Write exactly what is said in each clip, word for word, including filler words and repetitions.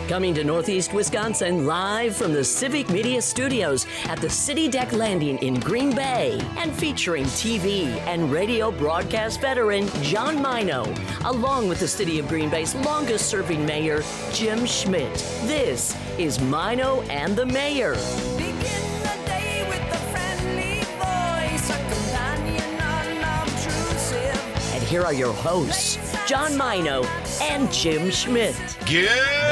Coming to Northeast Wisconsin live from the Civic Media Studios at the City Deck Landing in Green Bay and featuring T V and radio broadcast veteran John Mino, along with the City of Green Bay's longest serving mayor, Jim Schmidt. This is Mino and the Mayor. Begin the day with a friendly voice, a companion unobtrusive. And here are your hosts, John Mino and Jim Schmidt. Good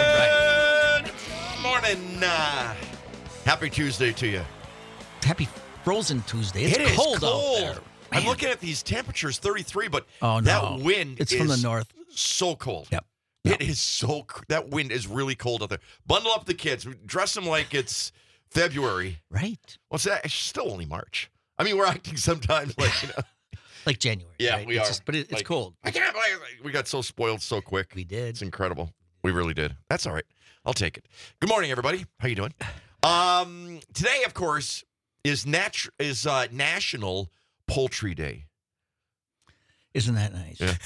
morning. Uh, happy Tuesday to you. Happy Frozen Tuesday. It's It is cold, cold. out there. I'm Man. looking at these temperatures, thirty-three, but Oh, no. that wind It's is from the north. so cold. Yep. It is so, c- that wind is really cold out there. Bundle up the kids. Dress them like it's February. Right. What's that? It's still only March. I mean, we're acting sometimes like, you know. Like January. Yeah, right? we It's are. just- but it, it's Like, cold. I can't believe it. We got so spoiled so quick. We did. It's incredible. We really did. That's all right. I'll take it. Good morning, everybody. How you doing? Um, today, of course, is nat- is uh, National Poultry Day. Isn't that nice? Yeah.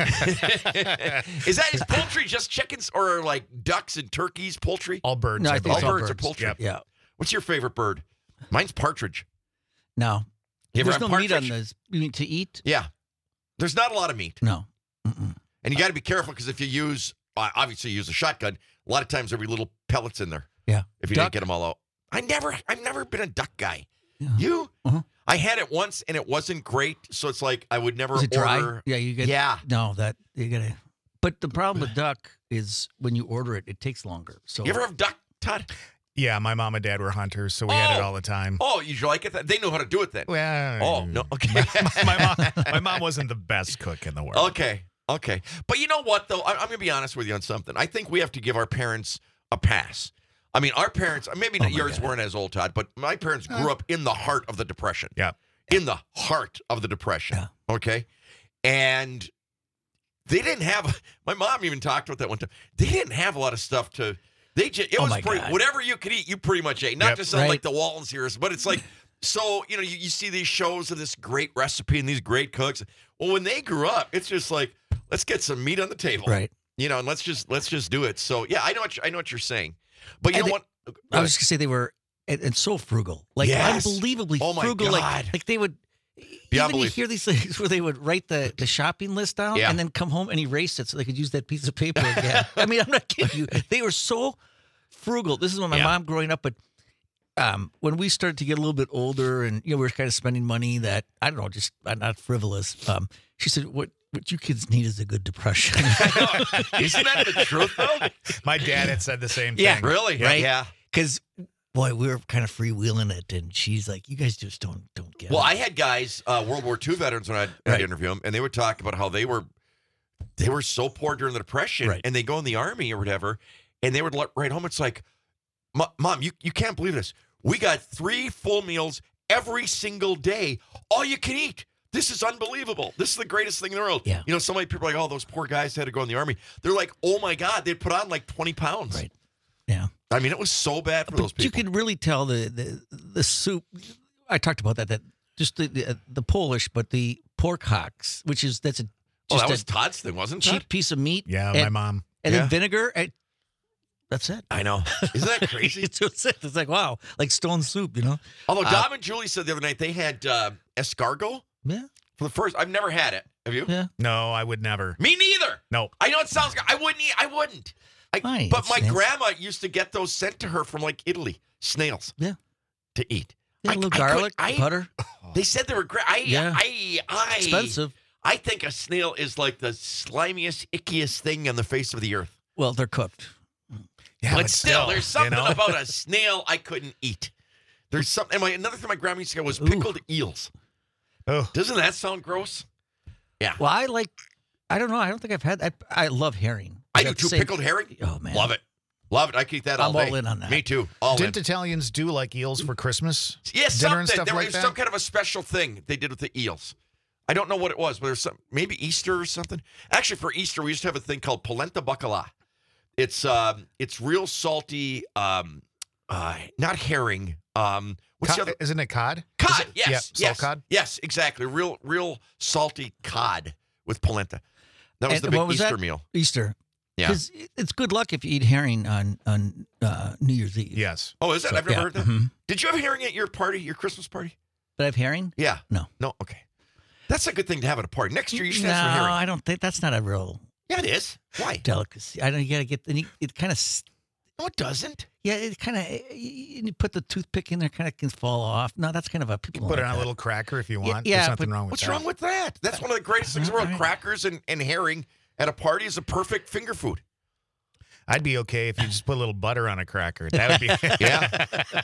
is that is poultry just chickens or like ducks and turkeys? Poultry? All birds. No, I I think believe. it's All all birds are birds. poultry. Yep. Yeah. What's your favorite bird? Mine's partridge. No. You ever There's have no meat on partridge? this. You mean to eat? Yeah. There's not a lot of meat, No. Mm-mm. and you got to be careful because if you use, uh, obviously, you use a shotgun. A lot of times there'll be little pellets in there. Yeah. If you Duck? didn't get them all out. I never, I've never been a duck guy. Yeah. You? Uh-huh. I had it once and it wasn't great, so it's like I would never Is it dry? order. Yeah, you get. Yeah. No, that you gotta. But the problem with duck is when you order it, it takes longer. So You ever have duck, Todd? Yeah, my mom and dad were hunters, so we had it Oh. all the time. Oh, you like it? They knew how to do it then. Well, Oh, no. Okay. my, my mom, my mom wasn't the best cook in the world. Okay. Okay. But you know what, though? I, I'm going to be honest with you on something. I think we have to give our parents a pass. I mean, our parents, maybe Oh, my yours God. weren't as old, Todd, but my parents grew up in the heart of the Depression. Yeah. In the heart of the Depression. Yeah. Okay. And they didn't have, my mom even talked about that one time. They didn't have a lot of stuff to, they just, it Oh, was my pretty, God. whatever you could eat, you pretty much ate. Not Yep. to sound Right. like the Waltons here, but it's like, so, you know, you, you see these shows of this great recipe and these great cooks. Well, when they grew up, it's just like, let's get some meat on the table. right. You know, and let's just let's just do it. So yeah, I know what you, I know what you're saying, but you And know they- what? I was just gonna say they were and, and so frugal, like Yes. unbelievably Oh, my frugal. Like God. like they would. Beyond Even you belief. hear these things where they would write the, the shopping list down Yeah. and then come home and erase it so they could use that piece of paper again. I mean, I'm not kidding you. They were so frugal. This is when my Yeah. mom growing up, but um, when we started to get a little bit older and you know we were kind of spending money that I don't know, just uh, not frivolous. Um, she said, "What what you kids need is a good depression." Isn't that the truth though? My dad had said the same Yeah. thing. Really? Right? Yeah. Because boy, we were kind of freewheeling it, and she's like, "You guys just don't don't get Well, it." I had guys, uh, World War Two veterans, when I'd, I'd Right. interview them, and they would talk about how they were they were so poor during the Depression, Right. and they go in the army or whatever, and they would let, write home. It's like, "Mo- Mom, you you can't believe this. We got three full meals every single day, all you can eat. This is unbelievable. This is the greatest thing in the world." Yeah. You know, so many people are like, "Oh, those poor guys had to go in the army." They're like, "Oh my God, they'd put on like twenty pounds." Right. Yeah. I mean, it was so bad for those But you people. can really tell the, the the soup. I talked about that. That just the the, uh, the Polish, but the pork hocks, which is that's a Oh, just that a was Todd's thing, wasn't it? cheap piece of meat. Yeah, and, my mom. and Yeah. then vinegar. And that's it. I know. Isn't that crazy? it's, it's it's like wow, like stone soup. You know? Although Uh, Dom and Julie said the other night they had uh, escargot Yeah. for the first. I've never had it. Have you? Yeah. No, I would never. Me neither. No. I know it sounds. I wouldn't eat. I wouldn't. I, Fine, but it's my snails. grandma used to get those sent to her from like Italy, snails. Yeah. To eat. Yeah, I- a little I could- garlic, I- butter. They said they were great. I, Yeah. I, I, Expensive. I think a snail is like the slimiest, ickiest thing on the face of the earth. Well, they're cooked. Yeah, but still, there's something you know? about a snail I couldn't eat. There's something. And my, another thing my grandma used to get was Ooh. pickled eels. Oh, Doesn't that sound gross? Yeah. Well, I like. I don't know. I don't think I've had. I, I love herring. I Is do that the too. same- Pickled herring? Oh man, Love it. Love it. I could eat that all I'm day. all in on that. Me too. All didn't in. Italians do like eels for Christmas? Yeah, dinner something. and stuff there like was that? some kind of a special thing they did with the eels. I don't know what it was, but there's some maybe Easter or something. Actually, for Easter, we used to have a thing called polenta bacala. It's um, it's real salty, um, uh, not herring. Um, what's Cod, the other? isn't it cod? Cod. Is it- Yes. Yeah, salt yes. cod. Yes, exactly. Real, real salty cod with polenta. That was And the big what was Easter that? meal. Easter. Yeah. Because it's good luck if you eat herring on on uh, New Year's Eve. Yes. Oh, is that? So, I've never yeah, heard that. mhm. Did you have herring at your party, your Christmas party? Did I have herring? Yeah. No. No. Okay. That's a good thing to have at a party. Next year, you should no, have some herring. I don't think that's not a real Yeah, it is. Why? delicacy. I don't. You gotta get. And you, it kind of. No, it doesn't. Yeah, it kind of. You put the toothpick in there, kind of can fall off. No, that's kind of a people. don't Put it like on a that. little cracker if you Yeah, want. yeah, There's nothing but wrong with What's that. wrong with that? That's one of the greatest things in the world. Alright. Crackers and, and herring at a party is a perfect finger food. I'd be okay if you just put a little butter on a cracker. That would be Yeah.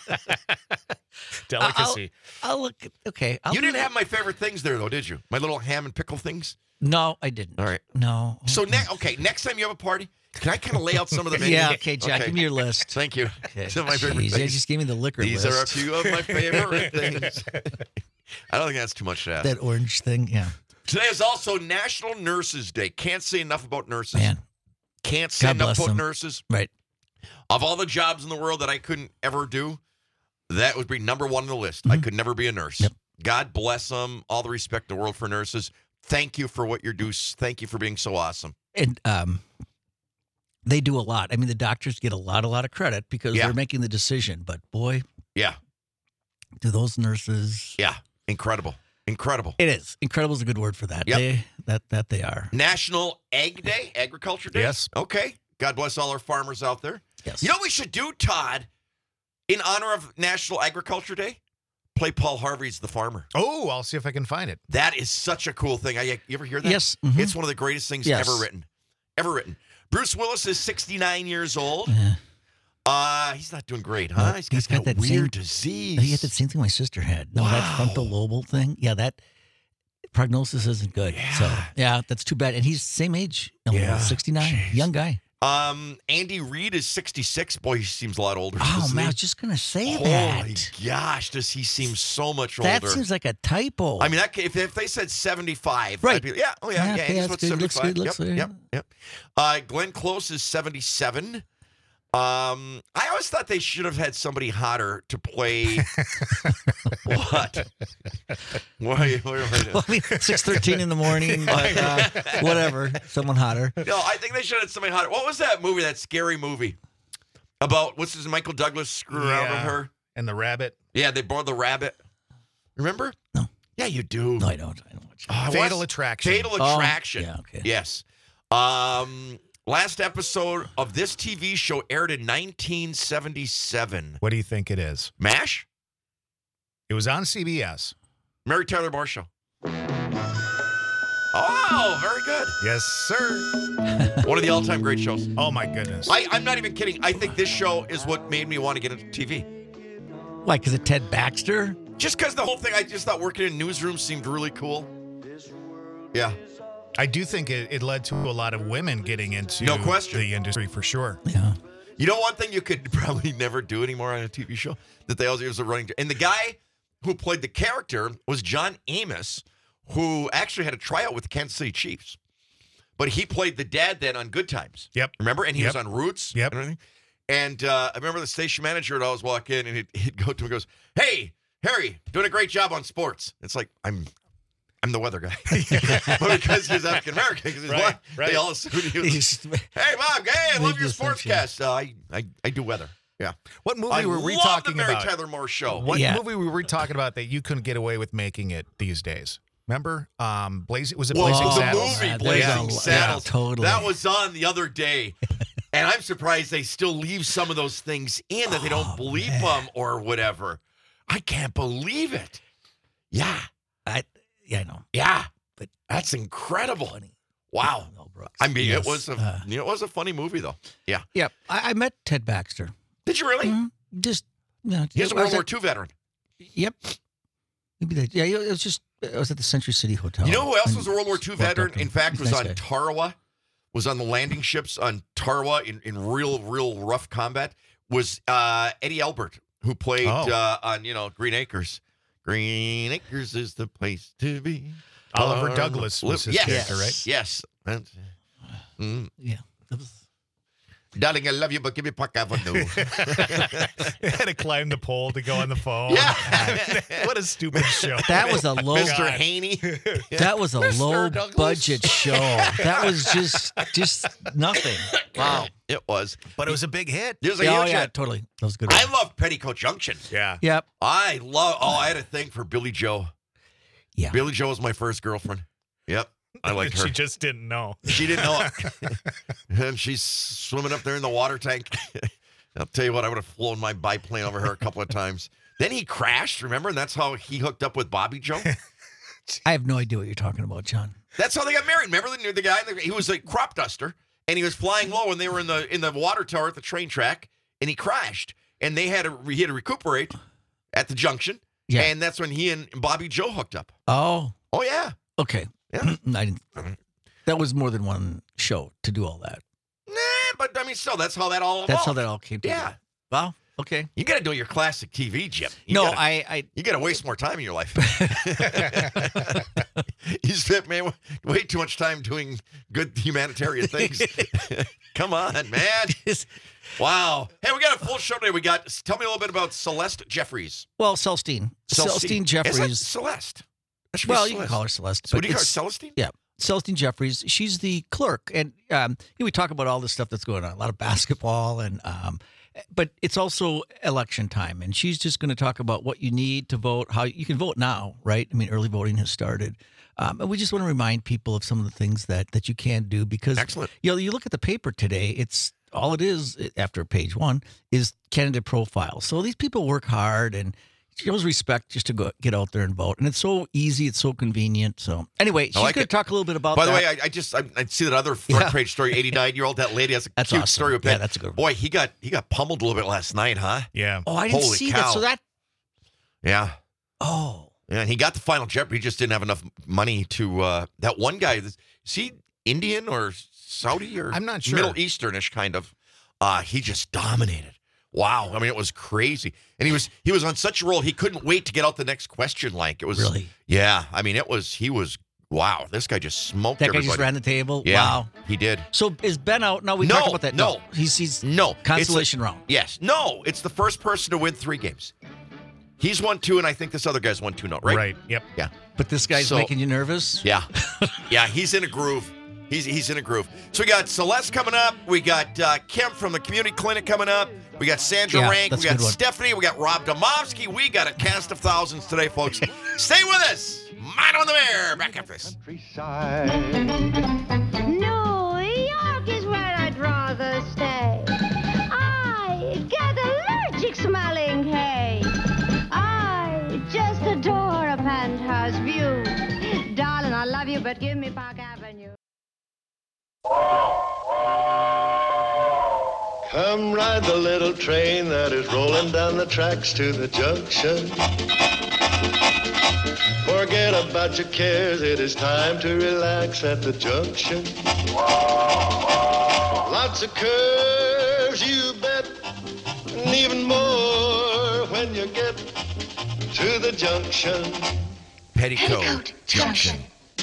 delicacy. I'll look. Okay. I'll You do didn't that. have my favorite things there, though, did you? My little ham and pickle things? No, I didn't. All right. No. So, ne- okay, next time you have a party, can I kind of lay out some of the menu? yeah. Okay, Jack. Give me your list. Thank you. Okay. Some of my favorite Jeez, yeah, things. just give me the liquor These list. are a few of my favorite things. I don't think that's too much to ask. That orange thing. Yeah. Today is also National Nurses Day. Can't say enough about nurses. Man. Can't say God enough bless about them. nurses. Right. Of all the jobs in the world that I couldn't ever do, that would be number one on the list. I could never be a nurse. Yep. God bless them. All the respect in the world for nurses. Thank you for what you're doing. Thank you for being so awesome. And um, they do a lot. I mean, the doctors get a lot, a lot of credit because Yeah. they're making the decision. But boy, Yeah. do those nurses. Yeah. Incredible. Incredible. It is. Incredible is a good word for that. Yep. They, that that they are. National Ag Day, Agriculture Day. Yes. Okay. God bless all our farmers out there. Yes. You know what we should do, Todd, in honor of National Agriculture Day? Play Paul Harvey's The Farmer. Oh, I'll see if I can find it. That is such a cool thing. I, you ever hear that? Yes. mhm. It's one of the greatest things Yes. ever written. Ever written. Bruce Willis is sixty-nine years old. Yeah. Uh, he's not doing great, huh? No, he's he's got, got that, that same- weird disease. He had that same thing my sister had. No, that frontal Wow. lobal thing. Yeah, that prognosis isn't good. So Yeah. yeah, that's too bad. And he's same age. No, Yeah. sixty-nine, Jeez. young guy. Um, Andy Reid is sixty-six. Boy, he seems a lot older. Oh doesn't man, I he? was just gonna say Holy that. gosh, does he seem so much older? That seems like a typo. I mean, that, if, if they said seventy-five, Right. I'd be, yeah, oh yeah, Yeah, yeah, okay, Andy's that's about good. Looks seventy-five. good, looks yep, good. yep, yep. Uh, Glenn Close is seventy-seven. Um, I always thought they should have had somebody hotter to play. What? Why? What am I doing? Well, I mean, six thirteen in the morning, but uh, whatever. Someone hotter. No, I think they should have had somebody hotter. What was that movie? That scary movie about what's his Michael Douglas screw around with Yeah. her? And the rabbit. Yeah, they bore the rabbit. Remember? No. Yeah, you do. No, I don't. I don't watch. Oh, I Fatal was- Attraction. Fatal Oh, Attraction. yeah, okay. Yes. Um, last episode of this T V show aired in nineteen seventy-seven. What do you think it is? MASH? It was on C B S. Mary Tyler Moore Show. Oh, very good. Yes, sir. One of the all-time great shows. Oh, my goodness. I, I'm not even kidding. I think this show is what made me want to get into T V. Why? Because of Ted Baxter? Just because the whole thing, I just thought working in newsrooms seemed really cool. Yeah. I do think it, it led to a lot of women getting into No question. the industry for sure. Yeah. You know one thing you could probably never do anymore on a T V show that they always use a running. And the guy who played the character was John Amos, who actually had a tryout with the Kansas City Chiefs. But he played the dad then on Good Times. Yep. Remember? And he Yep. was on Roots. Yep. And everything. And uh, I remember the station manager would always walk in and he'd, he'd go to him and goes, "Hey, Harry, doing a great job on sports." It's like, I'm I'm the weather guy. But because he's African American, because he's Right, black, right. they all assume he was, He's- "Hey, Mom, hey, I love Leave your the sunshine. sportscast." Uh, I, I I do weather. Yeah. What movie I were we love talking the Mary about? Tyler Moore Show. What Yeah. movie were we talking about that you couldn't get away with making it these days? Remember? Um, Blazing was it Well, Blazing the Saddles? movie Yeah, Blazing there's a- Saddles. yeah, totally. That was on the other day. And I'm surprised they still leave some of those things in that they don't Oh, bleep man. them or whatever. I can't believe it. Yeah. I, yeah, I know. Yeah. But That's incredible. funny. Wow. Mel Brooks. I mean, Yes, it was a uh, you know, it was a funny movie though. Yeah. yeah, I, I met Ted Baxter. Did you really? Mhm. Just, you know, He's a I was World War at- Two veteran. Yep. Maybe that. Yeah, it was just. I was at the Century City Hotel. You know who else and was a World War Two walked up veteran? to In him. fact, He's was a nice on guy. Tarawa, was on the landing ships on Tarawa in, in real, real rough combat. Was uh, Eddie Albert, who played Oh. uh, on you know Green Acres. Green Acres is the place to be. Oliver Uh, Douglas was his yes, character, right? Yes. That's- mm. Yeah. That was, Darling, I love you, but give me Park Avenue. They had to climb the pole to go on the phone. Yeah. What a stupid show. That was a low. Mister Haney. That was a Mister low Douglas. budget show. That was just just nothing. Wow. It was. But it was a big hit. It was a Yeah, oh huge yeah, hit. totally. That was a good. I one. love Petticoat Junction. Yeah. Yep. I love, oh, I had a thing for Billy Joe. Yeah. Billy Joe was my first girlfriend. Yep. I liked her. She just didn't know. She didn't know it. And she's swimming up there in the water tank. I'll tell you what, I would have flown my biplane over her a couple of times. Then he crashed, remember? And that's how he hooked up with Bobby Joe. I have no idea what you're talking about, John. That's how they got married. Remember the, the guy? He was a crop duster, and he was flying low, and they were in the in the water tower at the train track, and he crashed. And they had to, he had to recuperate at the junction. Yeah. And that's when he and Bobby Joe hooked up. Oh, Oh, yeah. okay. Yeah. I didn't. That was more than one show to do all that. Nah, but I mean, still, that's how that all evolved. That's how that all came together. Yeah. Well, okay. You got to do your classic T V, Jim. You no, gotta, I, I. You got to waste more time in your life. You spent man, way too much time doing good humanitarian things. Come on, man. Wow. Hey, we got a full show today. We got, tell me a little bit about Celeste Jeffries. Well, Celestine. Celestine Is Jeffries. that Celeste? That should be Well, you can Celeste. call her Celeste. So what but do you call her, it's- Celestine? Yeah. Celestine Jeffries. She's the clerk. And um, you know, we talk about all this stuff that's going on, a lot of basketball. and um, But it's also election time. And she's just going to talk about what you need to vote, how you can vote now, right? I mean, early voting has started. Um, and we just want to remind people of some of the things that, that you can do because, Excellent. you know, you look at the paper today, it's all it is after page one is candidate profile. So these people work hard and shows respect just to go get out there and vote. And it's so easy. It's so convenient. So anyway, she's like going it. to talk a little bit about By the that. way, I, I just I, I see that other front Yeah. page story. eighty-nine-year-old that lady has a That's cute awesome. story with Yeah, that. that's a good one. Boy, he got he got pummeled a little bit last night, huh? Yeah. Oh, I didn't Holy see cow. that. So that, Yeah. oh, Yeah, and he got the final Jeopardy. He just didn't have enough money to. Uh, that one guy, is he Indian or Saudi or I'm not sure. Middle Easternish kind of. Uh, he just dominated. Wow, I mean it was crazy, and he was he was on such a roll. He couldn't wait to get out the next question. Like it was Really? Yeah, I mean it was. He was wow. This guy just smoked that guy everybody. just ran the table. Yeah, Wow. he did. So is Ben out? No, we No, talked about that. no. He's, he's No, it's consolation a- round. Yes, no, it's the first person to win three games. He's won two, and I think this other guy's won two. No, right? Right. Yep. Yeah. But this guy's So- making you nervous? Yeah. Yeah, he's in a groove. He's he's in a groove. So we got Celeste coming up. We got uh, Kim from the community clinic coming up. We got Sandra Yeah, Rank. that's We a got good one. Stephanie. We got Rob Domofsky. We got a cast of thousands today, folks. Stay with us. Mine on the Mayor. Back after this. New York is where I'd rather stay. I get allergic smelling hay. I just adore a penthouse view. Darling, I love you, but give me Park Avenue. Come ride the little train that is rolling down the tracks to the junction. Forget about your cares, it is time to relax at the junction. Lots of curves, you bet, and even more when you get to the junction. Petticoat Junction.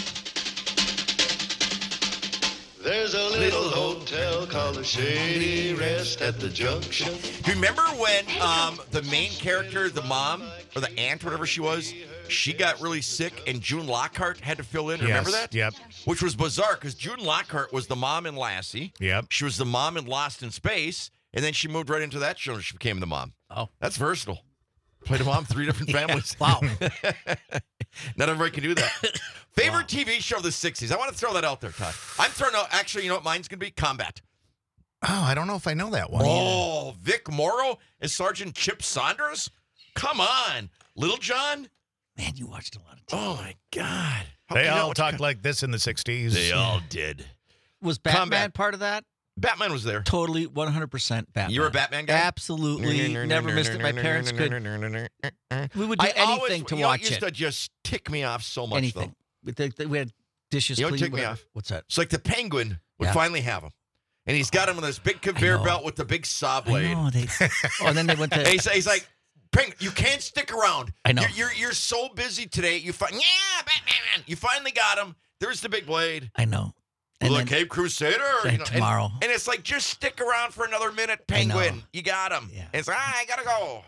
There's a little hotel called the Shady Rest at the junction. Do you remember when um, the main character, the mom or the aunt, whatever she was, she got really sick and June Lockhart had to fill in? Remember Yes, that? yep. Which was bizarre because June Lockhart was the mom in Lassie. Yep. She was the mom in Lost in Space, and then she moved right into that show and she became the mom. Oh. That's versatile. Played a mom, three different families. Wow. Not everybody can do that. Favorite T V show of the sixties? I want to throw that out there, Todd. I'm throwing out, actually, you know what mine's going to be? Combat. Oh, I don't know if I know that one. Oh, Vic Morrow as Sergeant Chip Saunders? Come on. Little John? Man, you watched a lot of T V. Oh, my God. How They can you all not- talked like this in the sixties. They all did. Was Batman Combat. part of that? Batman was there. Totally one hundred percent Batman. You were a Batman guy? Absolutely. Never missed it. My parents could. We would do I anything always, to you know, watch used it. to just tick me off so much, Anything. though. We, they- we had dishes You know what clean. ticked me whatever. off? What's that? It's like the Penguin would Yeah. finally have him. And he's got him with this big conveyor know. belt with the big saw I blade. know. They, oh, and then they went to. And he's, he's like, Penguin, you can't stick around. I know. You're, you're, you're so busy today. You find, yeah, Batman. You finally got him. There's the big blade. I know. And the then- Cape Crusader. then you know, and- tomorrow. And, it's like, just stick around for another minute, I know. Penguin. You got him. Yeah. It's, ah, I got to go.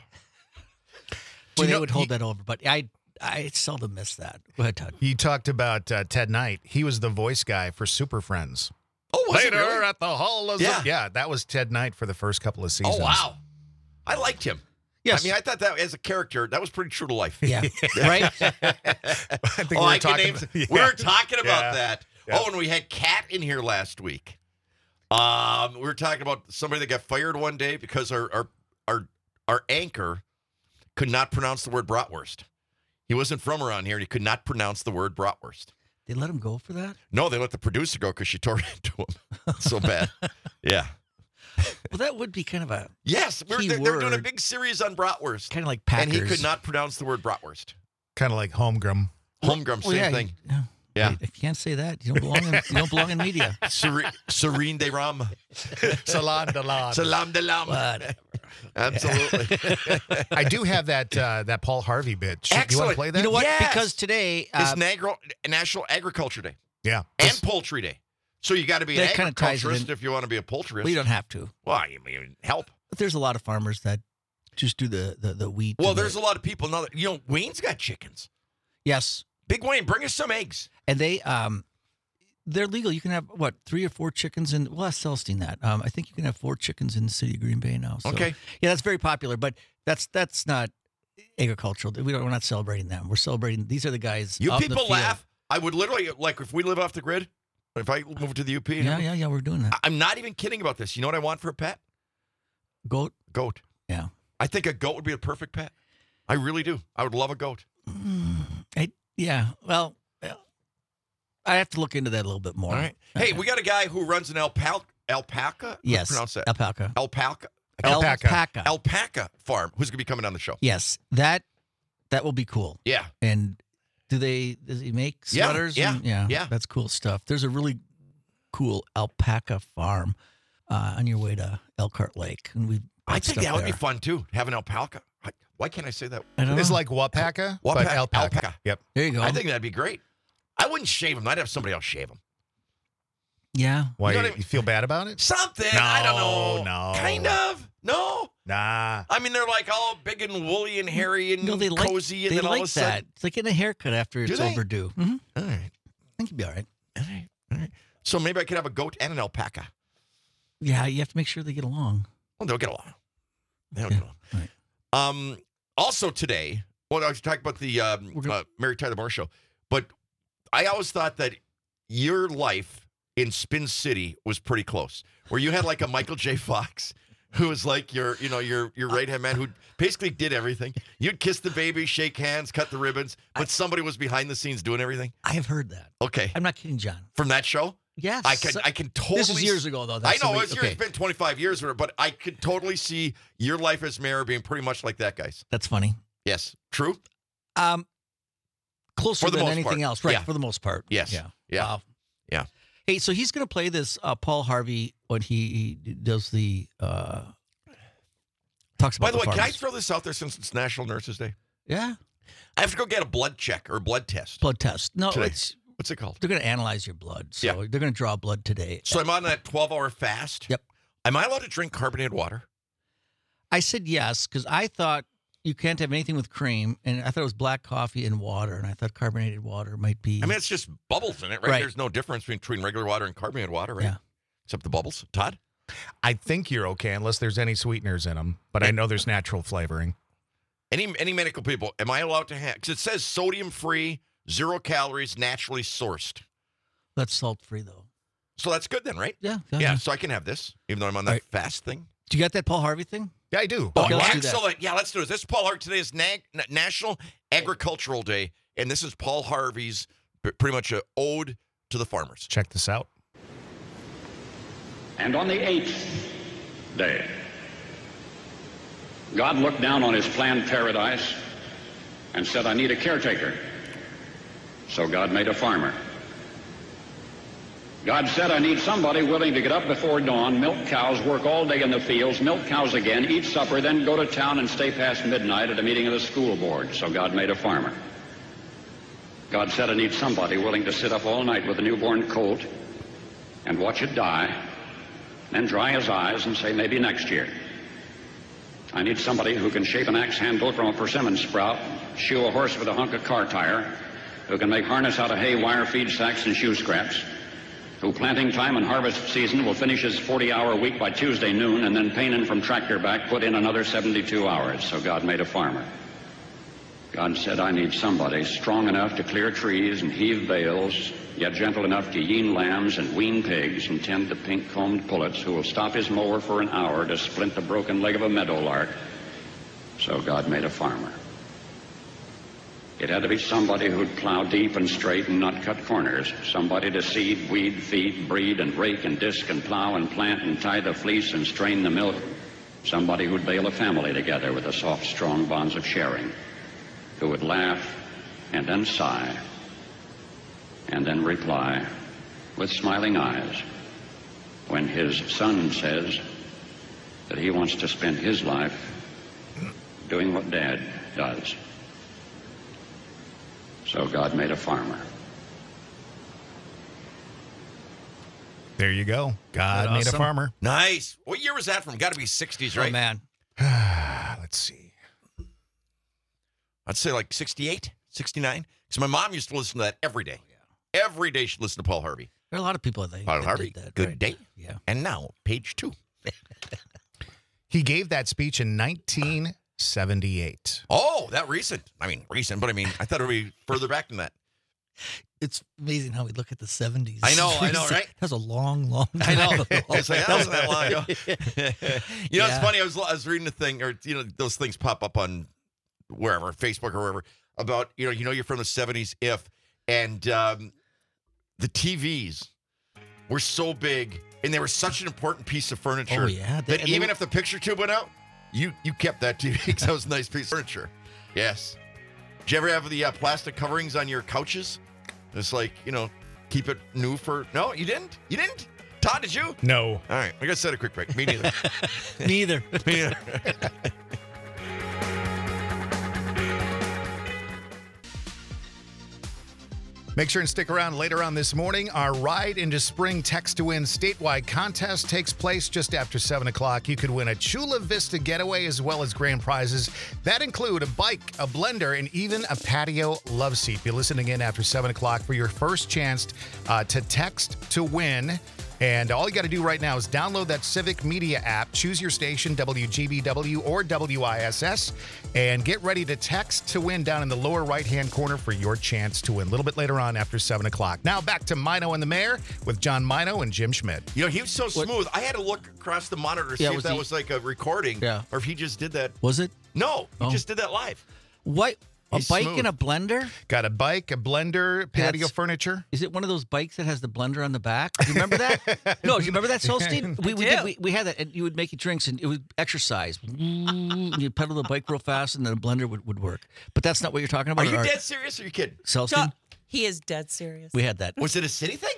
Boy, you they know- would hold that over, but I I seldom miss that. Go ahead, Todd. You talked about uh, Ted Knight. He was the voice guy for Super Friends. Oh, was it Later really? at the Hall of Yeah. yeah, that was Ted Knight for the first couple of seasons. Oh, wow. I liked him. Yes. I mean, I thought that as a character, that was pretty true to life. Yeah. Right? I think Oh, we I were can talking. name. yeah. We were talking about Yeah. that. Yeah. Oh, and we had Kat in here last week. Um, we were talking about somebody that got fired one day because our our our, our anchor could not pronounce the word bratwurst. He wasn't from around here, and he could not pronounce the word bratwurst. They let him go for that? No, they let the producer go because she tore into him so bad. Yeah. Well, that would be kind of a Yes, we're, Key they're, they're doing a word. big series on bratwurst, kind of like Packers. and he could not pronounce the word bratwurst. Kind of like Holmgren. Homegrum, Well, same yeah, thing. you- yeah. Yeah. If you can't say that, you don't belong in you don't belong in media. Serene, Serene de Ram. Salon de la. Salam de lam. Whatever. Absolutely. I do have that uh, that Paul Harvey bit. Should, you want Excellent. to play that? You know what? Yes. Because today It's uh, Nagro- National Agriculture Day Yeah. and Poultry Day. So you got to be an That kinda ties it agriculturist in. if you want to be a poultryist. well, you don't have to. Well, you mean help. But there's a lot of farmers that just do the the, the wheat. Well, and the- there's a lot of people now that, you know, Wayne's got chickens. yes, Big Wayne, bring us some eggs. and they um they're legal. You can have what three or four chickens in. Well, ask Celestine that. Um, I think you can have four chickens in the city of Green Bay now. So, Okay. yeah, that's very popular. But that's that's not agricultural. We don't. We're not celebrating them. We're celebrating. These are the guys. You out in the people field. laugh. I would literally, like, if we live off the grid, if I move to the U P, Yeah, yeah, yeah. We're doing that. I- I'm not even kidding about this. You know what I want for a pet? Goat. Goat. Yeah. I think a goat would be a perfect pet. I really do. I would love a goat. I, yeah. Well, well, I have to look into that a little bit more. All right. Hey, we got a guy who runs an alpaca. Alpaca? How do you Yes. pronounce that. Alpaca. Alpaca. Alpaca. Alpaca. Alpaca farm. Who's gonna be coming on the show? Yes. That that will be cool. Yeah. And do they? Does he make Yeah, sweaters? yeah, and- yeah. yeah. That's cool stuff. There's a really cool alpaca farm uh, on your way to Elkhart Lake, and we. I think that would be fun too. Have an alpaca. I- Why can't I say that? I don't It's know. like Wapaka, but Wapaka- alpaca. alpaca. Yep. There you go. I think that'd be great. I wouldn't shave him. I'd have somebody else shave him. yeah. Why You know you, what I- you feel bad about it? Something. I don't know. No, no. Kind of. No. Nah. I mean, they're like all big and woolly and hairy and No, they like cozy, and they then all like of a sudden. that. It's like getting a haircut after Do it's they? overdue. hmm All right. I think you'd be all right. All right. All right. So maybe I could have a goat and an alpaca. Yeah, you have to make sure they get along. Well, they'll get along. They'll Yeah, get along. right. Um. Also today, well, I was talking about the um, We're gonna- uh, Mary Tyler Moore show, but I always thought that your life in Spin City was pretty close, where you had like a Michael J. Fox, who was like your, you know, your your right hand man, who basically did everything. You'd kiss the baby, shake hands, cut the ribbons, but somebody was behind the scenes doing everything. I have heard that. Okay, I'm not kidding, John. from that show, Yes. I can I can totally. This is years ago, though. I That's know the- it's, okay. it's been twenty-five years, but I could totally see your life as mayor being pretty much like that guy's. That's funny. Yes, true. Um, closer For the than most anything part. else, right? Yeah. For the most part. Yes. Yeah. Yeah. Wow. Yeah. Hey, so he's going to play this uh, Paul Harvey when he, he does the uh, talks about. By the way, can I farmers. throw this out there since it's National Nurses Day? Yeah. I have to go get a blood check or blood test. Blood test. No, Today. it's What's it called? they're going to analyze your blood. So Yeah. they're going to draw blood today. So I'm on that twelve-hour fast. Yep. Am I allowed to drink carbonated water? I said yes because I thought you can't have anything with cream, and I thought it was black coffee and water, and I thought carbonated water might be. I mean, it's just bubbles in it, right? Right. There's no difference between regular water and carbonated water, right? Yeah. Except the bubbles. Todd? I think you're okay unless there's any sweeteners in them, but I know there's natural flavoring. Any any medical people, am I allowed to have? Because it says sodium-free, zero calories, naturally sourced. that's salt free though. So that's good then, right? Yeah. Yeah, so I can have this, even though I'm on that Right. fast thing. Do you got that Paul Harvey thing? Yeah, I do. Oh, Okay, let's do that. excellent. Yeah, let's do this. This is Paul Harvey. Today is Nag- N- National Agricultural Day, and this is Paul Harvey's p- pretty much an ode to the farmers. Check this out. And on the eighth day, God looked down on his planned paradise and said, I need a caretaker. So God made a farmer. God said, I need somebody willing to get up before dawn, milk cows, work all day in the fields, milk cows again, eat supper, then go to town and stay past midnight at a meeting of the school board. So God made a farmer. God said, I need somebody willing to sit up all night with a newborn colt and watch it die, then dry his eyes and say, maybe next year. I need somebody who can shape an axe handle from a persimmon sprout, shoe a horse with a hunk of car tire, who can make harness out of hay, wire, feed sacks, and shoe scraps, who planting time and harvest season will finish his forty-hour week by Tuesday noon, and then painin' from tractor back put in another seventy-two hours. So God made a farmer. God said, I need somebody strong enough to clear trees and heave bales, yet gentle enough to yean lambs and wean pigs and tend the pink-combed pullets, who will stop his mower for an hour to splint the broken leg of a meadowlark. So God made a farmer. It had to be somebody who'd plow deep and straight and not cut corners. Somebody to seed, weed, feed, breed, and rake and disc and plow and plant and tie the fleece and strain the milk. Somebody who'd bale a family together with the soft, strong bonds of sharing. Who would laugh and then sigh and then reply with smiling eyes when his son says that he wants to spend his life doing what Dad does. So God made a farmer. There you go. God Isn't that made awesome? a farmer. Nice. What year was that from? Got to be sixties, Oh, right? man. Let's see. I'd say like sixty-eight, sixty-nine. Because my mom used to listen to that every day. Every day she'd listen to Paul Harvey. There are a lot of people that, Paul that Harvey, did that. good right? day. Yeah. And now, page two. He gave that speech in nineteen seventy-eight. Oh, that recent. I mean, recent, but I mean, I thought it would be further back than that. It's amazing how we look at the seventies. I know, I know, right? That was a long, long time I know. ago. It's like, that wasn't that long ago. You know, it's Yeah. funny. I was, I was reading a thing, or, you know, those things pop up on wherever, Facebook or wherever, about, you know, you know, you're from the seventies if, and um, the T Vs were so big, and they were such an important piece of furniture Oh, yeah. They- that and they even were- if the picture tube went out, you, you kept that T V because that was a nice piece of furniture. Yes. Did you ever have the uh, plastic coverings on your couches? It's like, you know, keep it new for... No, you didn't? You didn't? Todd, did you? No. All right, I got to set a quick break. Me neither. Neither. Me neither. Make sure and stick around later on this morning. Our Ride into Spring Text to Win statewide contest takes place just after seven o'clock. You could win a Chula Vista getaway as well as grand prizes that include a bike, a blender, and even a patio love seat. Be listening in after seven o'clock for your first chance uh, to text to win. And all you got to do right now is download that Civic Media app, choose your station, W G B W or W I S S, and get ready to text to win down in the lower right-hand corner for your chance to win. A little bit later on after seven o'clock. Now back to Mino and the Mayor with John Mino and Jim Schmidt. You know, he was so smooth. I had to look across the monitor to see Yeah, if was that he- was like a recording Yeah. or if he just did that. Was it? No, he Oh. just did that live. What? A He's bike smooth. and a blender? Got a bike, a blender, patio That's- furniture. Is it one of those bikes that has the blender on the back? Do you remember that? No, do you remember that, Solstein? We, we did. We, we had that, and you would make you drinks, and it was exercise. And you'd pedal the bike real fast, and then a blender would, would work. But that's not what you're talking about. Are you or- dead serious or are you kidding? Solstein? He is dead serious. We had that. Was it a city thing?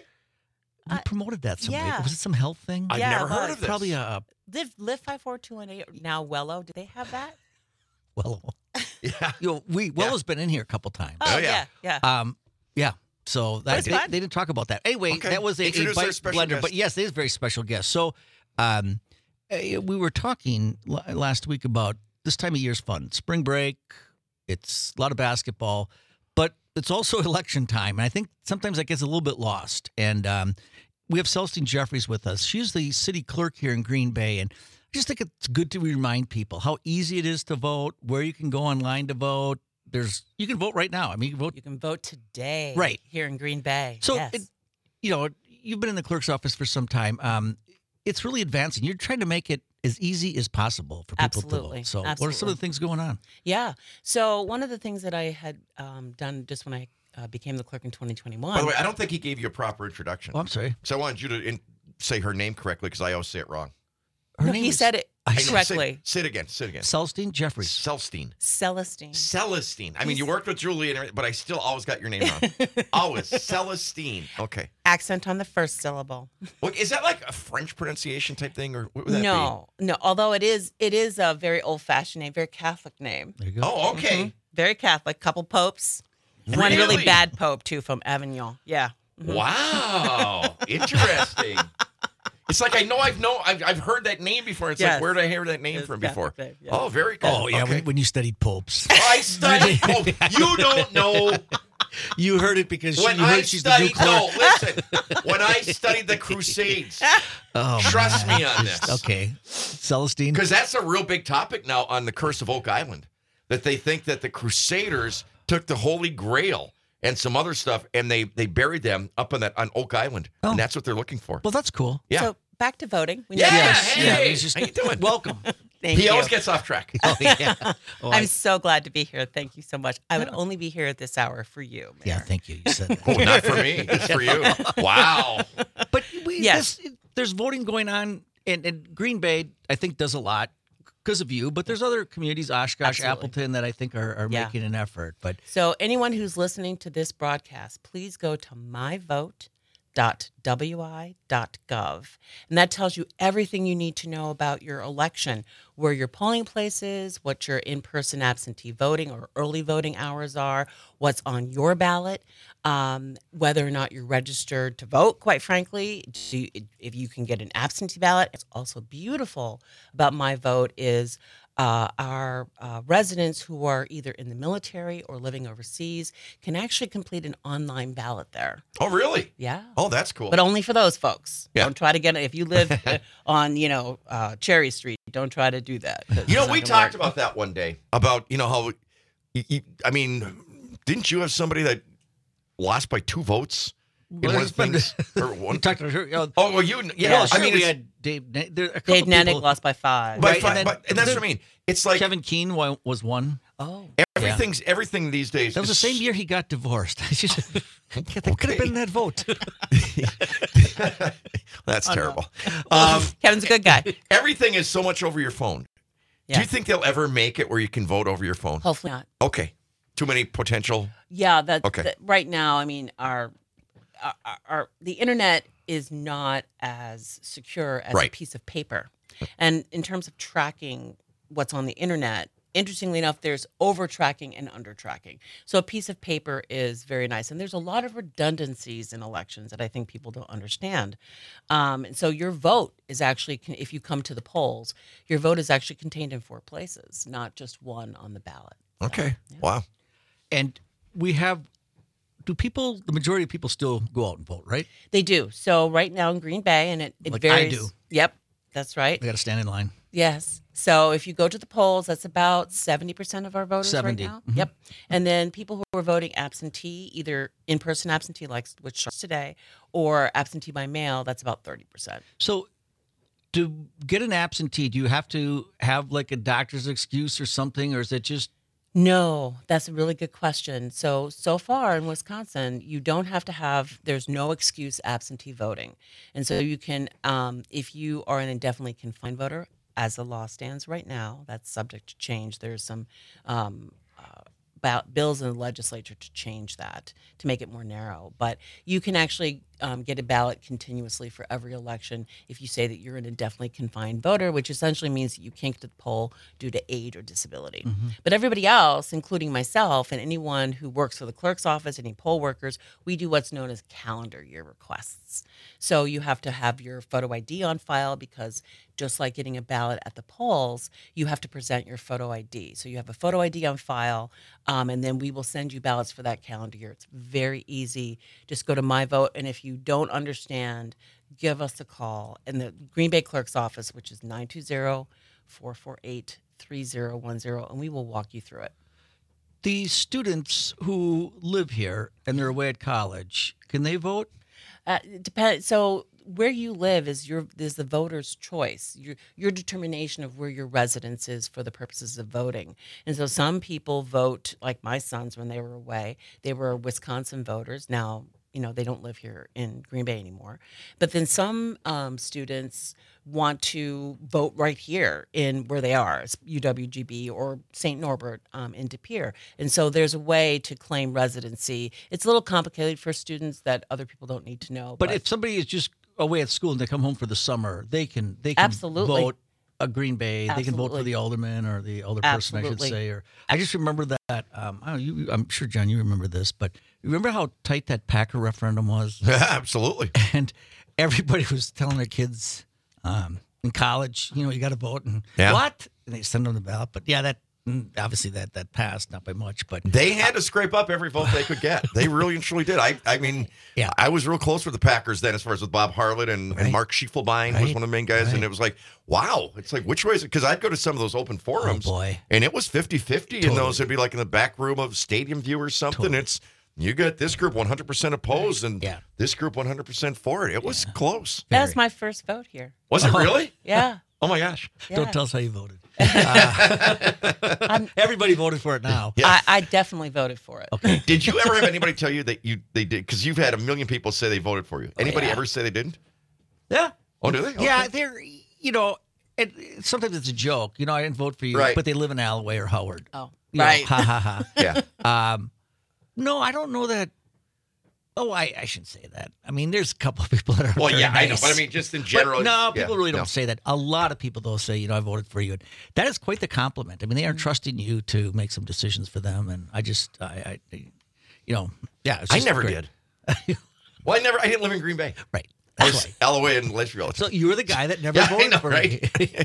We promoted that some way. yeah. Was it some health thing? I've Yeah, never it heard was. of this. Probably a, a Live, Live five four two one eight, now Wello. Do they have that? well. Yeah. You know, we Willow's been in here a couple times. Oh, Oh, yeah. yeah. Yeah. Um, yeah. So that it's they, fun. they didn't talk about that. Anyway, Okay. that was a, a Introduce our bike special blender. guest. But yes, it is a very special guest. So, um, eh, we were talking l- last week about this time of year's fun. Spring break. It's a lot of basketball, but it's also election time, and I think sometimes that gets a little bit lost. And um, we have Celestine Jeffries with us. She's the city clerk here in Green Bay, and I just think it's good to remind people how easy it is to vote, where you can go online to vote. There's you can vote right now. I mean, you can vote. You can vote today. Right. Here in Green Bay. So, yes. it, you know, you've been in the clerk's office for some time. Um, it's really advancing. You're trying to make it as easy as possible for people to Absolutely. vote. So, what are some Absolutely. of the things going on? yeah. So one of the things that I had um, done just when I uh, became the clerk in twenty twenty-one. By the way, I don't think he gave you a proper introduction. Oh, I'm sorry. So I wanted you to in, say her name correctly because I always say it wrong. Her no, name he is said it I know, say- correctly. Say it again. Say it again. Celestine Jeffries. Celestine. Celestine. Celestine. I mean, you He's- worked with Julie, and everything, but I still always got your name wrong. Always. Celestine. Okay. Accent on the first syllable. Well, is that like a French pronunciation type thing, or what would that No, no. Although it is, it is a very old-fashioned name, very Catholic name. There you be? go. Oh, okay. Very Catholic. Couple popes. One really Really? bad pope too from Avignon. Yeah. Wow, interesting. It's like I know I've know I've, I've heard that name before. It's Yes. like where did I hear that name It's from Catholic before? faith, yeah. Oh, very cool. Oh, yeah, Okay. when, when you studied popes. I studied. Oh, you don't know. You heard it because she, When you I heard she's the new studied, no, clerk. listen. When I studied the Crusades, Oh, trust man. me on this. Okay. Celestine? Because that's a real big topic now on the Curse of Oak Island. That they think that the Crusaders took the Holy Grail and some other stuff, and they they buried them up on that on Oak Island, Oh. and that's what they're looking for. Well, that's cool. Yeah. So back to voting. We Yeah, need- hey, yeah, it's just- how you doing? Welcome. Thank he you. always gets off track. Oh, yeah. Oh, I- I'm so glad to be here. Thank you so much. I would only be here at this hour for you. yeah, Mayor. thank you. You said that. Oh, not for me. It's for you. Wow. But we, Yes. this, there's voting going on, and, and Green Bay, I think, does a lot because of you. But there's other communities, Oshkosh, Absolutely. Appleton, that I think are, are Yeah. making an effort. But So anyone who's listening to this broadcast, please go to my vote dot w i dot gov. And that tells you everything you need to know about your election, where your polling place is, what your in-person absentee voting or early voting hours are, what's on your ballot, um, whether or not you're registered to vote, quite frankly. Do you- if you can get an absentee ballot. It's also beautiful about My Vote is uh, our uh, residents who are either in the military or living overseas can actually complete an online ballot there. Oh, really? Yeah. Oh, that's cool. But only for those folks. Yeah. Don't try to get it. If you live uh, on, you know, uh, Cherry Street, don't try to do that. 'cause You know, it's we not gonna talked work. about that one day about, you know, how, you, you, I mean, didn't you have somebody that lost by two votes in Well, one it's of the been- things? Or one? we talked to her. Uh, Oh, well, you, yeah. well, I sure, mean, we it's, had Dave. Na- There, a couple Dave Nanick people, lost by five. by right, five- and then but- and that's there- what I mean. It's like Kevin Keene wa- was one. Oh. everything's everything these days. That was the is- same year he got divorced. Yeah, that could have been that vote. That's terrible. Um, Kevin's a good guy. everything is so much over your phone. Do Yeah. you think they'll ever make it where you can vote over your phone? Hopefully not. Okay. Too many potential. Yeah, that, Okay. that right now, I mean, our, our, our the internet is not as secure as Right. a piece of paper. And in terms of tracking what's on the internet, interestingly enough, there's over tracking and under tracking. So a piece of paper is very nice. And there's a lot of redundancies in elections that I think people don't understand. Um, and so your vote is actually, if you come to the polls, your vote is actually contained in four places, not just one on the ballot. So, Okay. yeah. Wow. And we have. Do people? The majority of people still go out and vote, right? They do. So right now in Green Bay, and it, it Like I varies. do. Yep, that's right. They got to stand in line. Yes. So if you go to the polls, that's about seventy percent of our voters seventy. right now. Mhm. Yep. And then people who are voting absentee, either in-person absentee like which starts today, or absentee by mail, that's about thirty percent. So, to get an absentee, do you have to have like a doctor's excuse or something, or is it just No, that's a really good question. So, so far in Wisconsin, you don't have to have, there's no excuse absentee voting. And so you can, um, if you are an indefinitely confined voter, as the law stands right now, that's subject to change. There's some um, uh, about bills in the legislature to change that, to make it more narrow. But you can actually um, get a ballot continuously for every election if you say that you're an indefinitely confined voter, which essentially means that you can't get to the poll due to age or disability. But everybody else, including myself and anyone who works for the clerk's office, any poll workers, we do what's known as calendar year requests. So you have to have your photo I D on file because just like getting a ballot at the polls, you have to present your photo I D. So you have a photo I D on file, um, and then we will send you ballots for that calendar year. It's very easy. Just go to My Vote, and if you don't understand, give us a call. And the Green Bay Clerk's office, which is nine two zero, four four eight, three zero one zero, and we will walk you through it. the students who live here and they're away at college, can they vote? Uh, it depends. So where you live is your is the voter's choice. Your your determination of where your residence is for the purposes of voting. And so some people vote, like my sons when they were away. They were Wisconsin voters. Now you know they don't live here in Green Bay anymore. But then some um, students want to vote right here in where they are, U W G B or Saint Norbert um, in De Pere. And so there's a way to claim residency. It's a little complicated for students that other people don't need to know. But if somebody is just away at school and they come home for the summer, they can they can Absolutely. vote a Green Bay, they can vote for Absolutely. the alderman or the alderperson, I should Absolutely. say. Or I just remember that. Um, I don't know, you, I'm sure, John, you remember this, but you remember how tight that Packer referendum was? Absolutely. And everybody was telling their kids um, in college, you know, you got to vote. And Yeah. what? And they send them the ballot. But yeah, that mm, obviously that that passed, not by much. But They had to scrape up every vote they could get. They really and truly did. I I mean, Yeah. I was real close with the Packers then, as far as with Bob Harlett and, and Right. Mark Schiefelbein was Right. one of the main guys. And Right. it was like, wow. It's like, which way is it? Because I'd go to some of those open forums. Oh, boy. And it was fifty-fifty. And Totally. those would be like in the back room of Stadium View or something. Totally. It's, you got this group one hundred percent opposed and Yeah. this group one hundred percent for it. It was close. That was my first vote here. Was it Oh. really? Yeah. Oh, my gosh. yeah. don't tell us how you voted. Uh, everybody voted for it now. Yeah. I, I definitely voted for it. Okay. Did you ever have anybody tell you that you they did? Because you've had a million people say they voted for you. Anybody yeah. ever say they didn't? Yeah. Oh, do they? Yeah, Okay. they're, you know, it, sometimes it's a joke. You know, I didn't vote for you, Right. but they live in Alloway or Howard. Oh, You know, right. ha, ha, ha. Yeah. Um, no, I don't know that. Oh, I, I shouldn't say that. I mean, there's a couple of people that are. Well, very yeah, I know, nice. but I mean, just in But general. no, yeah, people really don't no. say that. A lot of people, though, say, you know, I voted for you. And that is quite the compliment. I mean, they are trusting you to make some decisions for them. And I just, I, I you know, yeah. it's I just never great. did. Well, I never. I didn't live in Green Bay. Right. I That's was right. Alloway and Litchfield. So you were the guy that never Yeah, I voted know, for right? me.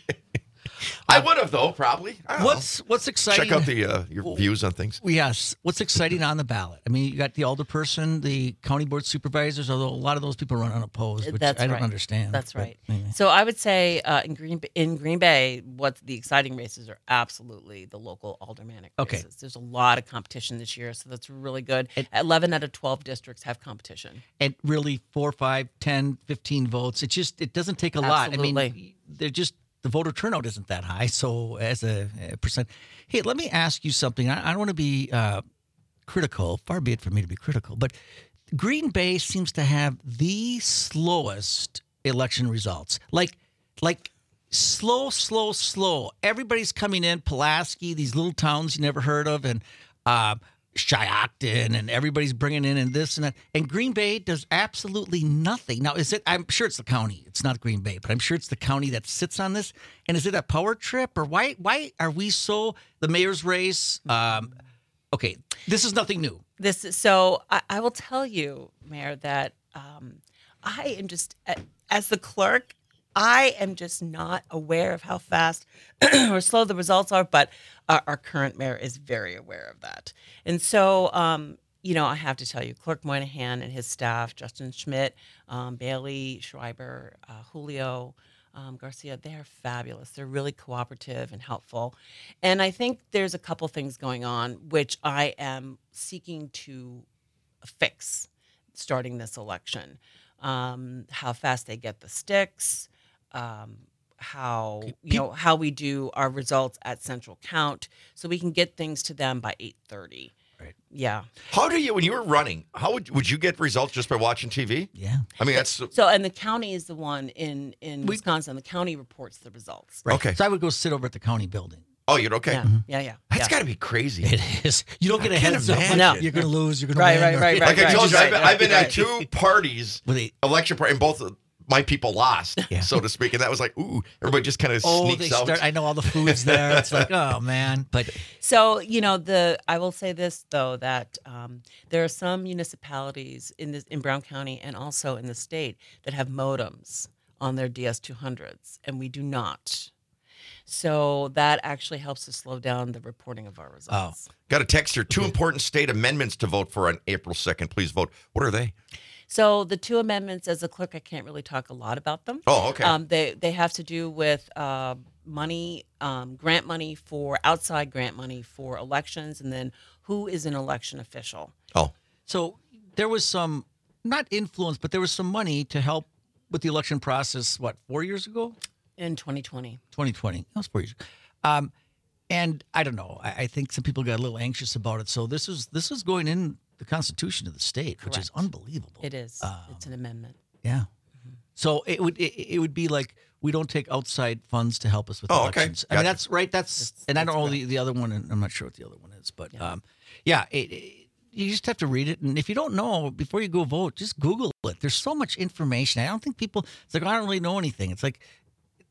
I would have though, probably. I don't What's what's know. exciting? Check out the uh, your views on things. Yes. What's exciting on the ballot? I mean, you got the alderperson, the county board supervisors, although a lot of those people run unopposed, which That's I don't right. understand. That's but right. anyway. So I would say uh, in Green in Green Bay, what the exciting races are absolutely the local aldermanic Okay. races. There's a lot of competition this year, so that's really good. Eleven out of twelve districts have competition. And really four, five, ten, fifteen votes. It just it doesn't take a lot. I mean, Absolutely. they're just the voter turnout isn't that high. So as a, a percent, hey, let me ask you something. I, I don't want to be uh, critical. Far be it for me to be critical, but Green Bay seems to have the slowest election results. Like, like slow, slow, slow. Everybody's coming in. Pulaski, these little towns you never heard of, and uh, Shiocton, and everybody's bringing in and this and that. And Green Bay does absolutely nothing. Now, is it? I'm sure it's the county. It's not Green Bay, but I'm sure it's the county that sits on this. And is it a power trip, or why? Why are we so the mayor's race? Um, okay, this is nothing new. This is, so I, I will tell you, Mayor, that um, I am just as the clerk, I am just not aware of how fast or slow the results are, but our, our current mayor is very aware of that. And so, um, you know, I have to tell you, Clerk Moynihan and his staff, Justin Schmidt, um, Bailey Schreiber, uh, Julio um, Garcia, they're fabulous. They're really cooperative and helpful. And I think there's a couple things going on which I am seeking to fix starting this election. Um, how fast they get the sticks, um, how you know how we do our results at central count, so we can get things to them by eight thirty. Right. Yeah. How do you when you were running? How would would you get results just by watching T V? Yeah. I mean, that's So, and the county is the one in in Wisconsin. The county reports the results. Right. Okay. So I would go sit over at the county building. oh, you're okay. Yeah. Yeah. Yeah. That's yeah. got to be crazy. It is. You don't get I a can't heads up. imagine. No. You're going to lose. You're going Right, to win. right, right, Like I right, told you, right, I've been, right, I've been at right. two parties, With a- election party, and both of my people lost, Yeah. so to speak. And that was like, ooh, everybody just kind of Oh, sneaks they out. start. I know all the foods there. It's like, oh man. But So, you know, the I will say this though, that um, there are some municipalities in this in Brown County and also in the state that have modems on their D S two hundreds, and we do not. So that actually helps to slow down the reporting of our results. Got a text here. Two important state amendments to vote for on April second. Please vote. What are they? So the two amendments, as a clerk, I can't really talk a lot about them. Oh, okay. Um, they they have to do with uh, money, um, grant money for outside grant money for elections, and then who is an election official. Oh, so there was some not influence, but there was some money to help with the election process. What, four years ago? In twenty twenty. twenty twenty. That was four years ago. Um, and I don't know. I, I think some people got a little anxious about it. So this is this is going in the Constitution of the state, which is Correct. unbelievable. It is. Um, It's an amendment. Yeah. So it would it, it would be like we don't take outside funds to help us with Oh, okay. elections. I mean Gotcha. that's right. That's, That's- and I don't that's know the, the other one. And I'm not sure what the other one is, but Yeah. um, yeah. It, it, you just have to read it, and if you don't know before you go vote, just Google it. There's so much information. I don't think people. It's like I don't really know anything. It's like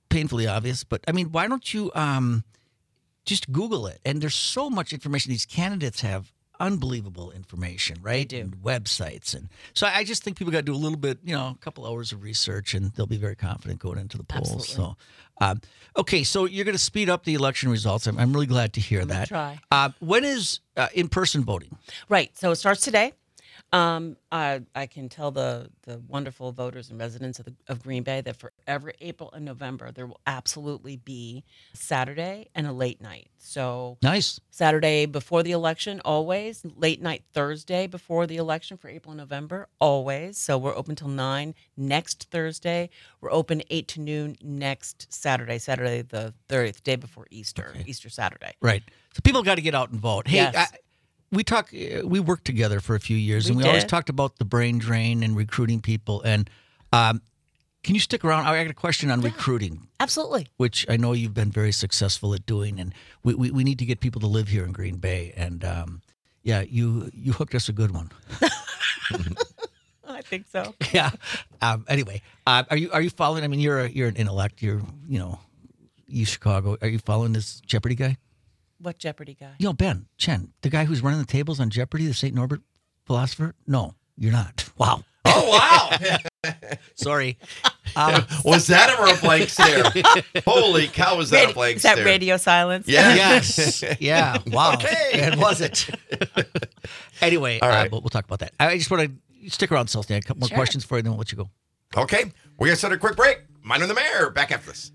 painfully obvious, but I mean, why don't you um, just Google it? And there's so much information. These candidates have unbelievable information, right? They do. And websites. And so I just think people got to do a little bit, you know, a couple hours of research, and they'll be very confident going into the polls. Absolutely. So, um, okay, so you're going to speed up the election results. I'm, I'm really glad to hear I'm gonna that. try. Uh, when is uh, in-person voting? Right. So it starts today. Um, I, I can tell the, the wonderful voters and residents of, the, of Green Bay that for every April and November, there will absolutely be Saturday and a late night. So Nice. Saturday before the election, always. Late night Thursday before the election for April and November, always. So we're open till nine next Thursday. We're open eight to noon next Saturday, Saturday the thirtieth, day before Easter, Okay. Easter Saturday. Right. So people got to get out and vote. Hey, Yes. I, we talk. uh, We worked together for a few years, We and we always did. talked about the brain drain and recruiting people. And um, can you stick around? I got a question on recruiting, Absolutely. which I know you've been very successful at doing. And we, we, we need to get people to live here in Green Bay. And um, yeah, you you hooked us a good one. I think so. Yeah. Um, anyway, uh, are you are you following? I mean, you're a, you're an intellect. You're you know, you Chicago. Are you following this Jeopardy guy? What Jeopardy guy? You know, Ben Chen, the guy who's running the tables on Jeopardy, the Saint Norbert philosopher? No, you're not. Wow. Oh, wow. Sorry. Um, Was that ever a blank stare? Holy cow, was that a Radi- blank is that stare? radio silence? Yeah. yes. Yeah. Wow. Okay. And was it? Anyway, All right. uh, we'll, we'll talk about that. I just want to stick around, Celestine. A couple more Sure. Oh, questions for you, then we'll let you go. Okay. We're going to set a quick break. Minor the Mayor. Back after this.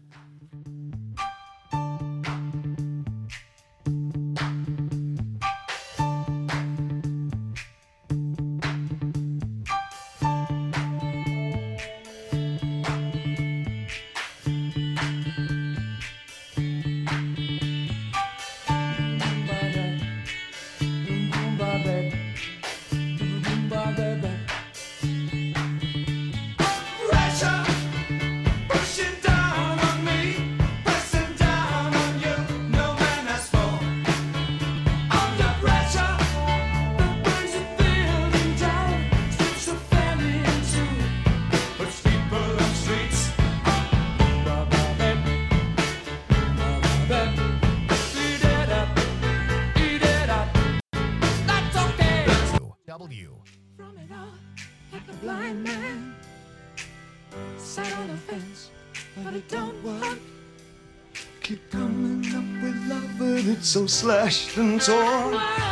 W. From it all, like a blind man, sat on the fence, but it don't work. Keep coming up with love, but it's so slashed and torn.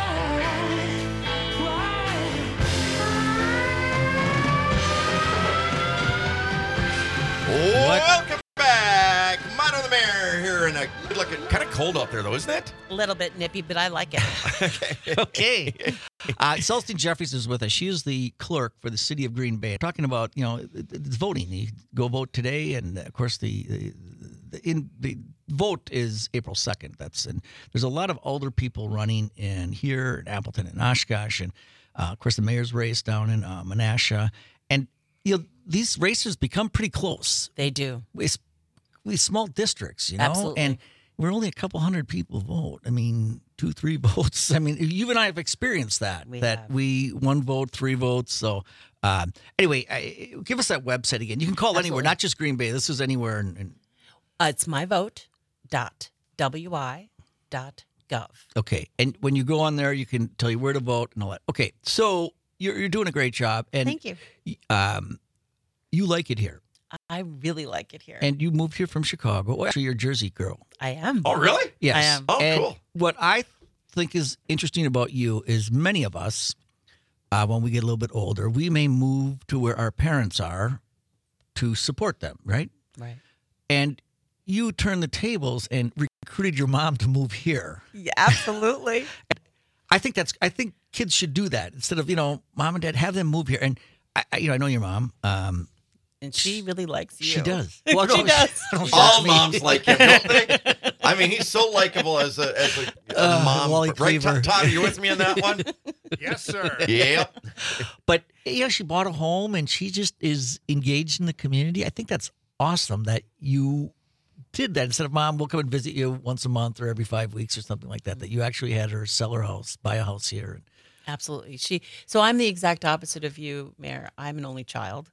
Welcome back. Minor the Mayor here in a good looking, kind of cold out there though, isn't it? A little bit nippy, but I like it. Okay. Uh, Celestine Jeffries is with us. She is the clerk for the city of Green Bay. Talking about, you know, it's voting. You go vote today, and of course the the, the, in, the vote is April second. That's and there's a lot of older people running in here in Appleton and Oshkosh, and uh, of course the mayor's race down in uh, Menasha, and you know these races become pretty close. They do. It's these small districts, you know, Absolutely. and we're only a couple hundred people vote. I mean, two, three votes. I mean, you and I have experienced that. We that have. we one vote, three votes. So, um, anyway, I, give us that website again. You can call anywhere, Absolutely. not just Green Bay. This is anywhere. In, in, Uh, it's myvote dot wi dot gov. okay, and when you go on there, you can tell you where to vote and all that. Okay, so you're you're doing a great job, and Thank you. Um, you like it here, I really like it here. and you moved here from Chicago. Well, actually, you're a Jersey girl. I am. Oh, really? Yes. I am. Oh, And cool. What I think is interesting about you is many of us, uh, when we get a little bit older, we may move to where our parents are to support them, right? Right. And you turned the tables and recruited your mom to move here. Yeah, absolutely. I think that's. I think kids should do that instead of you know, mom and dad have them move here. And I, I you know, I know your mom. Um, And she really likes you. she does. She no, does. I don't- All that's me. moms like him, don't they? I mean, he's so likable as a as a, a Uh, mom. Wally right, Cleaver. Todd, are you with me on that one? Yes, sir. Yep. But you know, she bought a home and she just is engaged in the community. I think that's awesome that you did that instead of mom, we'll come and visit you once a month or every five weeks or something like that. That you actually had her sell her house, buy a house here. Absolutely. She. So I'm the exact opposite of you, Mayor. I'm an only child.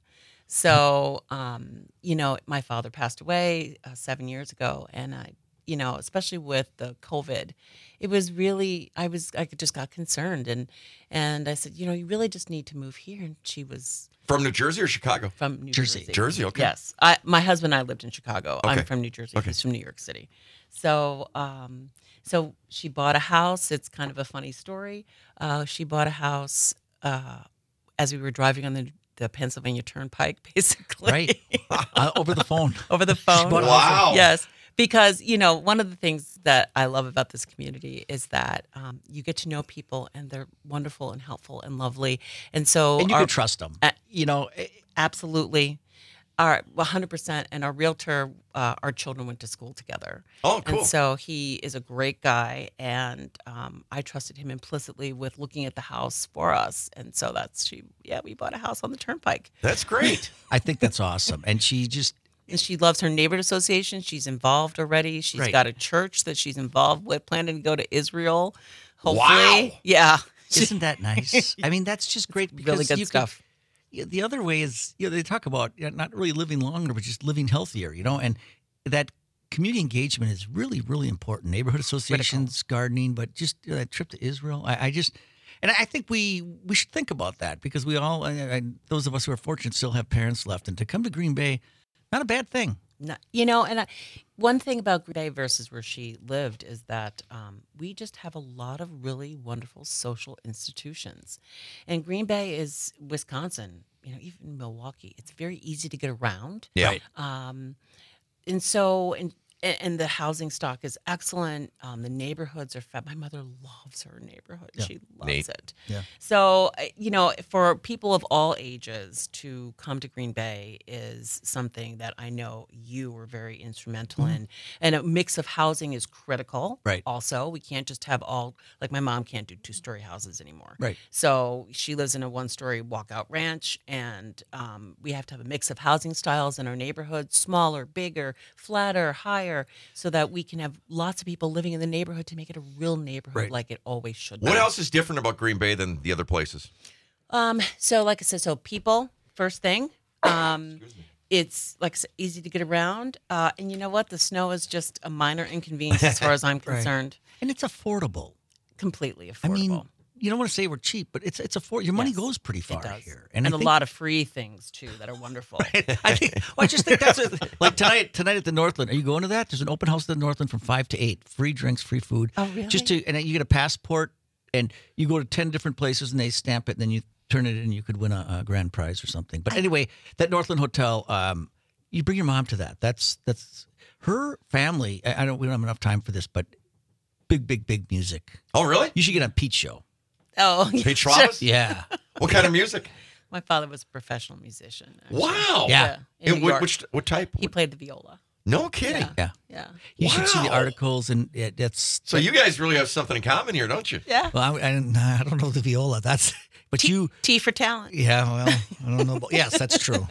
So, um, you know, my father passed away uh, seven years ago, and I, you know, especially with the COVID, it was really, I was, I just got concerned, and and I said, you know, you really just need to move here. And she was From New Jersey or Chicago? from New Jersey. Jersey. Jersey, okay. Yes, I, my husband and I lived in Chicago. Okay. I'm from New Jersey. Okay. He's from New York City. So, um, so she bought a house. It's kind of a funny story. Uh, she bought a house uh, as we were driving on the, the Pennsylvania Turnpike, basically. Right. Uh, over the phone. Over the phone. bought a Wow. Yes. Because, you know, one of the things that I love about this community is that um, you get to know people and they're wonderful and helpful and lovely. And so And you our- can trust them. Uh, You know, eh, absolutely. Our one hundred percent. And our realtor, uh, our children went to school together. Oh, cool. And so he is a great guy. And um, I trusted him implicitly with looking at the house for us. And so that's, she, yeah, we bought a house on the Turnpike. That's great. I think that's awesome. And she just, And she loves her neighborhood association. She's involved already. She's Right. got a church that she's involved with, planning to go to Israel. Hopefully. Wow. Yeah. isn't that nice? I mean, that's just great because Really good you stuff. Can, yeah, the other way is, you know, they talk about you know, not really living longer, but just living healthier, you know, and that community engagement is really, really important. Neighborhood associations, gardening, but just you know, that trip to Israel, I, I just, and I think we we should think about that because we all, and, and those of us who are fortunate still have parents left, and to come to Green Bay, not a bad thing. No, you know, and I, one thing about Green Bay versus where she lived is that um, we just have a lot of really wonderful social institutions. And Green Bay is Wisconsin, you know, even Milwaukee. It's very easy to get around. Yeah. Right. Um, and so, and, and the housing stock is excellent. Um, the neighborhoods are fab. My mother loves her neighborhood. Yeah. She loves Neat. it. Yeah. So, uh, you know, for people of all ages to come to Green Bay is something that I know you were very instrumental in. And a mix of housing is critical. Right. Also, we can't just have all, like my mom can't do two story houses anymore. Right. So she lives in a one story walkout ranch, and um, we have to have a mix of housing styles in our neighborhood, smaller, bigger, flatter, higher, so that we can have lots of people living in the neighborhood to make it a real neighborhood Right. like it always should be. What else is different about Green Bay than the other places? Um, so like I said, so people, first thing. Um, it's like I said, easy to get around. Uh, and you know what? The snow is just a minor inconvenience as far as I'm concerned. And it's affordable. Completely affordable. I mean, you don't want to say we're cheap, but it's it's affordable. Your money Yes, goes pretty it far does. here, And, I a think- lot of free things too that are wonderful. I think. Well, I just think that's a, like tonight. Tonight at the Northland. Are you going to that? There's an open house at the Northland from five to eight. Free drinks, free food. Oh, really? Just to and then you get a passport, and you go to ten different places, and they stamp it, and then you turn it in. You could win a, a grand prize or something. But anyway, that Northland Hotel. Um, you bring your mom to that. That's that's her family. I, I don't. We don't have enough time for this, but big, big, big music. Oh, really? You should get on Pete's show. Oh, Pete Travis? Yeah. What kind of music? My father was a professional musician. actually. Wow. Yeah. in And New what, York. which, what type? He played the viola. No kidding. Yeah. Yeah. Yeah. You should see the Wow. articles, and it, it's. So you guys really have something in common here, don't you? Yeah. Well, I, I, I don't know the viola. That's. But T, you. T for talent. Yeah, well, I don't know. About, yes, that's true.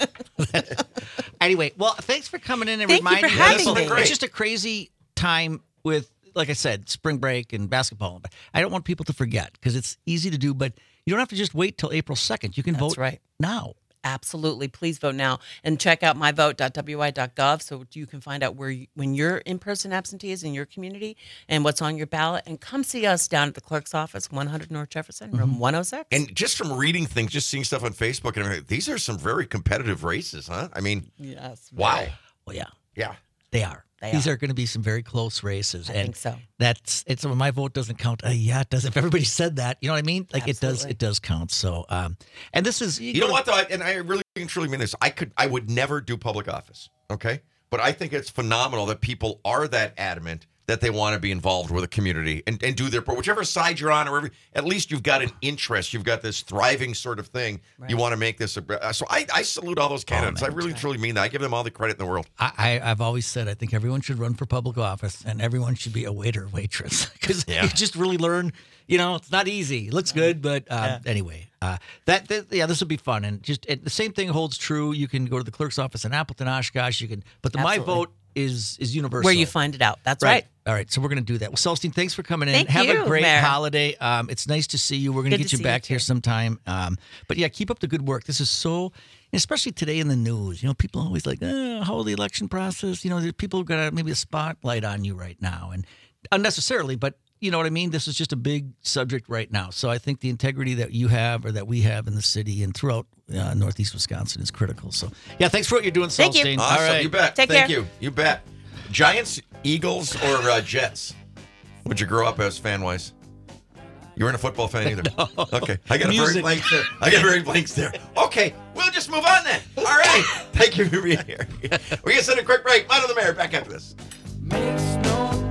Anyway, well, thanks for coming in and Thank you reminding for me. having This has been me. great. It's just a crazy time with, like I said, spring break and basketball. But I don't want people to forget because it's easy to do, but you don't have to just wait till April second. You can That's vote right. now. Absolutely. Please vote now and check out my vote dot w i dot gov so you can find out where you, when your in-person absentee is in your community and what's on your ballot. And come see us down at the clerk's office, one hundred North Jefferson, room one oh six. And just from reading things, just seeing stuff on Facebook and everything, these are some very competitive races, huh? I mean, yes. wow. very. Well, yeah, Yeah. they are. They These are. are. going to be some very close races. I and think so. That's it's when my vote doesn't count. Uh, yeah, it does. If everybody said that, you know what I mean? Like it does. Absolutely. It does count. So, um, and this is You know what, though? I- And I really and truly mean this. I could, I would never do public office, okay? But I think it's phenomenal that people are that adamant that they want to be involved with a community and, and do their part. Whichever side you're on, or every, at least you've got an interest. You've got this thriving sort of thing. Right. You want to make this. A, so I, I salute all those candidates. man. I really, truly mean that. I give them all the credit in the world. I, I, I've always said I think everyone should run for public office and everyone should be a waiter or waitress because Yeah. you just really learn. You know, it's not easy. It looks good, but um, anyway, uh, that, that yeah, this will be fun. And just and the same thing holds true. You can go to the clerk's office in Appleton, Oshkosh. You can, but the Absolutely. My Vote is is universal. Where you find it out. That's right. All right, so we're going to do that. Well, Celestine, thanks for coming in. Thank Have you, a great Mayor. holiday. Um, it's nice to see you. We're going to Good get to you see back you, here too. sometime. Um, but yeah, keep up the good work. This is so, especially today in the news. You know, people are always like, oh, how the election process. You know, there- people got a, maybe a spotlight on you right now, and unnecessarily, but you know what I mean? This is just a big subject right now. So I think the integrity that you have or that we have in the city and throughout uh, Northeast Wisconsin is critical. So yeah, thanks for what you're doing, Thank you. Celestine. Awesome. All right. You bet. Take Thank care. you. You bet. Giants, Eagles, or uh, Jets? Would you grow up as fan-wise? You weren't a football fan either. No. Okay. I got a very Music. blank there. I got very blanks there. Okay. We'll just move on then. All right. Thank you for being here. We're going to send a quick break. Mind on the Mayor. Back after this. Makes no